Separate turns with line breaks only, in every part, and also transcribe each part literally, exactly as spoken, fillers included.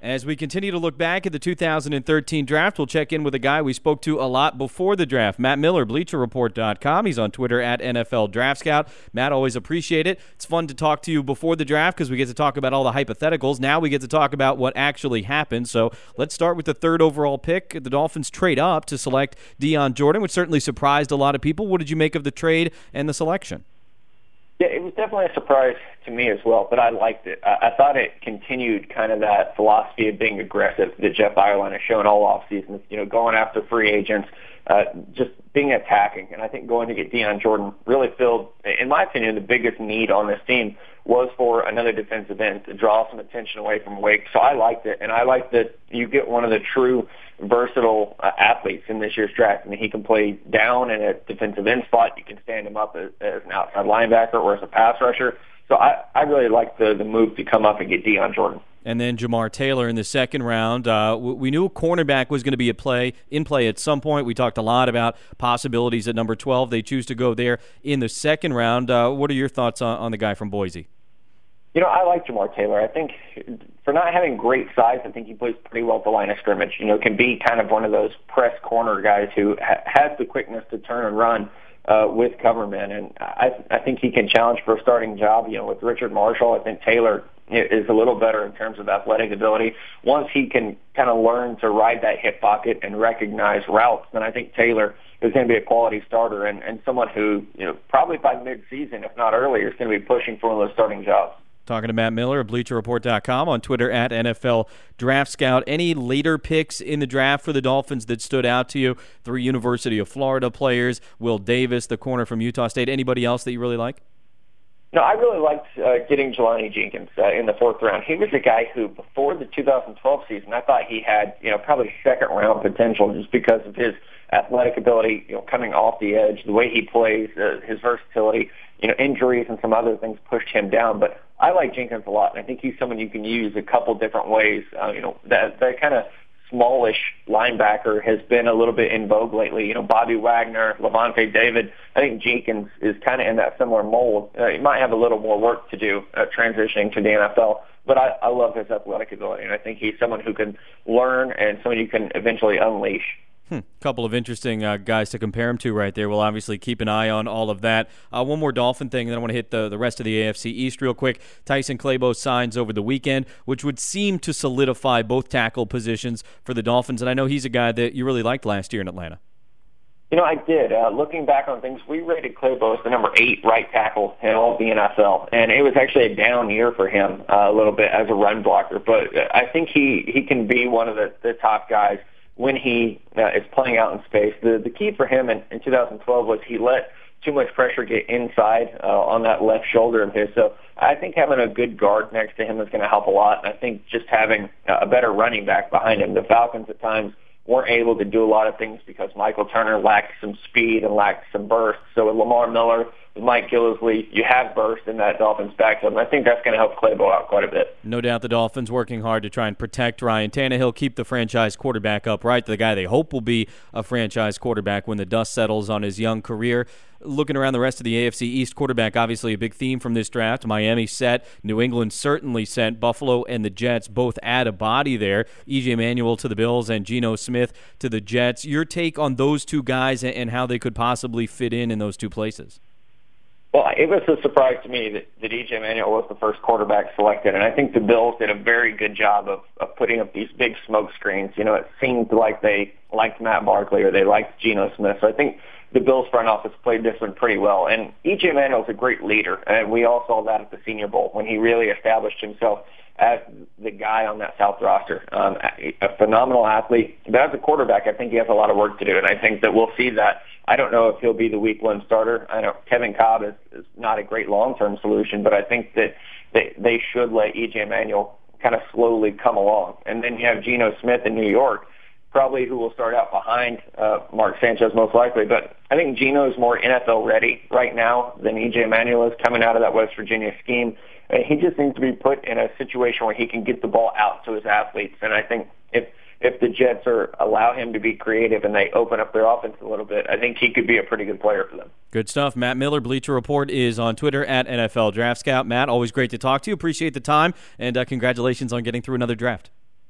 As we continue to look back at the two thousand thirteen draft, we'll check in with a guy we spoke to a lot before the draft, Matt Miller, Bleacher Report dot com. He's on Twitter at N F L Draft Scout. Matt, always appreciate it. It's fun to talk to you before the draft because we get to talk about all the hypotheticals. Now we get to talk about what actually happened. So let's start with the third overall pick. The Dolphins trade up to select Dion Jordan, which certainly surprised a lot of people. What did you make of the trade and the selection?
Yeah, it was definitely a surprise to me as well, but I liked it. I, I thought it continued kind of that philosophy of being aggressive that Jeff Ireland has shown all offseason, you know, going after free agents, uh, just being attacking. And I think going to get Dion Jordan really filled, in my opinion, the biggest need on this team was for another defensive end to draw some attention away from Wake. So I liked it, and I liked that you get one of the true versatile uh, athletes in this year's draft. I mean, he can play down in a defensive end spot. You can stand him up as, as an outside linebacker or as a pass rusher. So I, I really liked the, the move to come up and get Dion Jordan.
And then Jamar Taylor in the second round. Uh, we knew a cornerback was going to be at play in play at some point. We talked a lot about possibilities at number twelve. They choose to go there in the second round. Uh, what are your thoughts on, on the guy from Boise?
You know, I like Jamar Taylor. I think for not having great size, I think he plays pretty well at the line of scrimmage. You know, can be kind of one of those press corner guys who ha- has the quickness to turn and run uh, with covermen. And I, I think he can challenge for a starting job. You know, with Richard Marshall, I think Taylor is a little better in terms of athletic ability. Once he can kind of learn to ride that hip pocket and recognize routes, then I think Taylor is going to be a quality starter and, and someone who, you know, probably by mid-season, if not earlier, is going to be pushing for one of those starting jobs.
Talking to Matt Miller of Bleacher Report dot com, on Twitter at N F L Draft Scout. Any later picks in the draft for the Dolphins that stood out to you? Three University of Florida players, Will Davis, the corner from Utah State. Anybody else that you really like?
No, I really liked uh, getting Jelani Jenkins uh, in the fourth round. He was a guy who, before the two thousand twelve season, I thought he had, you know, probably second round potential just because of his athletic ability, you know, coming off the edge, the way he plays, uh, his versatility. You know, injuries and some other things pushed him down, but I like Jenkins a lot, and I think he's someone you can use a couple different ways. Uh, you know, that that kind of smallish linebacker has been a little bit in vogue lately. You know, Bobby Wagner, Levante David. I think Jenkins is kind of in that similar mold. Uh, he might have a little more work to do uh, transitioning to the N F L, but I, I love his athletic ability, and I think he's someone who can learn and someone you can eventually unleash.
Hmm. Couple of interesting uh, guys to compare him to right there. We'll obviously keep an eye on all of that. Uh, one more Dolphin thing, and then I want to hit the, the rest of the A F C East real quick. Tyson Clabo signs over the weekend, which would seem to solidify both tackle positions for the Dolphins, and I know he's a guy that you really liked last year in Atlanta.
You know, I did. Uh, looking back on things, we rated Clabo as the number eight right tackle in all of the N F L, and it was actually a down year for him uh, a little bit as a run blocker, but I think he, he can be one of the, the top guys when he uh, is playing out in space. The the key for him in, in two thousand twelve was he let too much pressure get inside uh, on that left shoulder of his. So I think having a good guard next to him is going to help a lot. And I think just having a better running back behind him. The Falcons at times weren't able to do a lot of things because Michael Turner lacked some speed and lacked some burst. So with Lamar Miller, with Mike Gillislee, you have burst in that Dolphins backfield, and I think that's going to help Clabo out quite a bit.
No doubt the Dolphins working hard to try and protect Ryan Tannehill, keep the franchise quarterback upright, the guy they hope will be a franchise quarterback when the dust settles on his young career. Looking around the rest of the A F C East, quarterback obviously a big theme from this draft. Miami set, New England certainly sent, Buffalo and the Jets both add a body there. E J Manuel to the Bills and Geno Smith to the Jets. Your take on those two guys and how they could possibly fit in in those two places?
Well, it was a surprise to me that, that E J Manuel was the first quarterback selected, and I think the Bills did a very good job of, of putting up these big smoke screens. You know, it seemed like they liked Matt Barkley or they liked Geno Smith, so I think the Bills front office played this one pretty well. And E J Manuel is a great leader, and we all saw that at the Senior Bowl when he really established himself as the guy on that South roster. Um, a phenomenal athlete, but as a quarterback, I think he has a lot of work to do, and I think that we'll see that. I don't know if he'll be the week one starter. I know Kevin Cobb is, is not a great long-term solution, but I think that they, they should let E J Manuel kind of slowly come along. And then you have Geno Smith in New York, probably who will start out behind uh, Mark Sanchez most likely. But I think Geno is more N F L ready right now than E J Manuel is coming out of that West Virginia scheme. Uh, he just needs to be put in a situation where he can get the ball out to his athletes. And I think if if the Jets are allow him to be creative and they open up their offense a little bit, I think he could be a pretty good player for them.
Good stuff. Matt Miller, Bleacher Report, is on Twitter at N F L Draft Scout. Matt, always great to talk to you. Appreciate the time, and uh, congratulations on getting through another draft.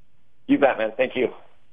You bet, man. Thank you.